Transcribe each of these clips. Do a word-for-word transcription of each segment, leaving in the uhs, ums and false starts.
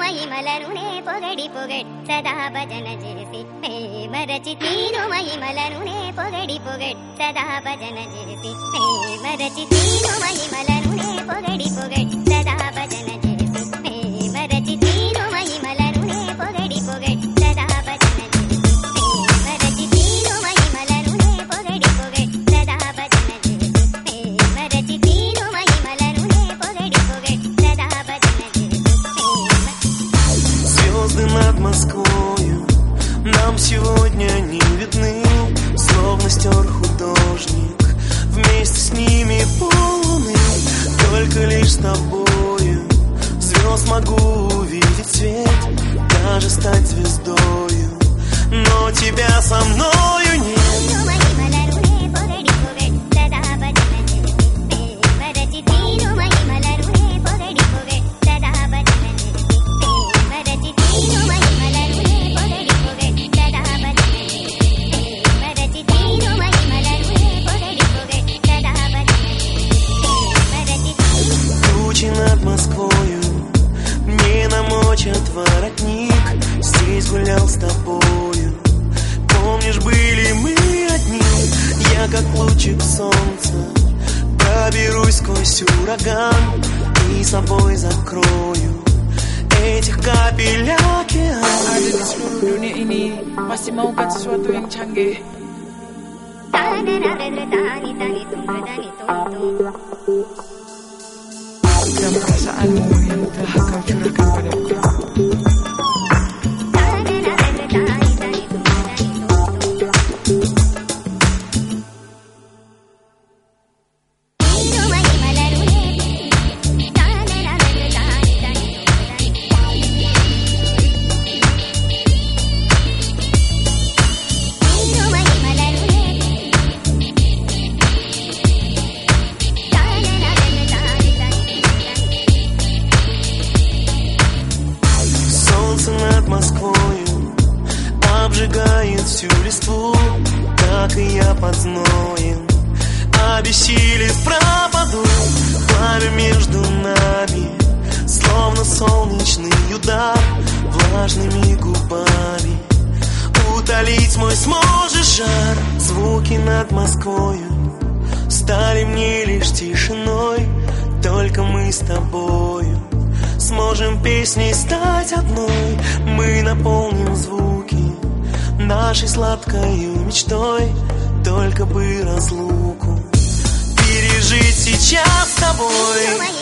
మహిమలనునే పొగడి పొగడి సదా భజన చేసి మరచి తీరు మహిమలనునే పొగడి పొగడి సదా భజన చేసి మరచి తీరు మహిమలనునే పొగడి పొగడి సదా భజన చేసి మరచి తీరు మహిమలనునే పొగడి పొగడి సదా భజన చేసి మరచి తీరు మహిమలనునే పొగడి పొగడి సదా భజన చేసి మరచి తీరు మహిమలనునే పొగడి పొగడి సదా భజన చేసి. Звезды над Москвою нам сегодня не видны, словно стер художник вместе с ними полуны. Только лишь с тобою звезд могу увидеть свет, даже стать звездою, но тебя со мною нет. Над Москвою мне намочат воротник, здесь гулял с тобою. Помнишь, были мы одни, я как лучик солнца проберусь сквозь ураган и собой закрою этих капель океан. Ada di seluruh dunia ini masih maukan sesuatu yang canggih. Dan perasaanmu yang telah kau curahkan padaku. Над Москвою обжигает всю листву, так и я под зноем обессилев пропаду. Пламя между нами, словно солнечный удар, влажными губами утолить мой сможешь жар. Звуки над Москвою стали мне лишь тишиной, только мы с тобою сможем песней стать одной. Мы наполним звуки нашей сладкою мечтой, только бы разлуку пережить сейчас с тобой.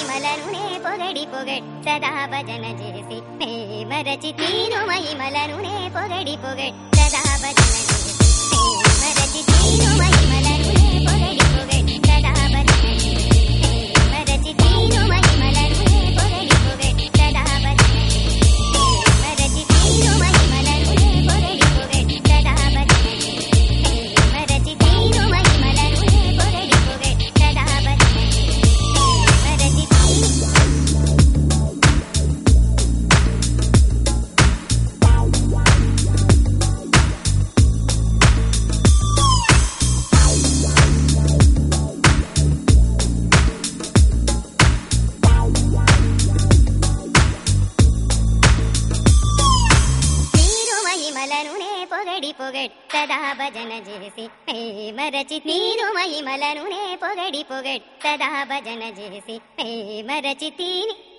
పొగడి పొగడి సదా భజన చేసి మరచి తీరు మహిమలనునే పొగడి పొగడి సదా భజన చేసి మరచి తీని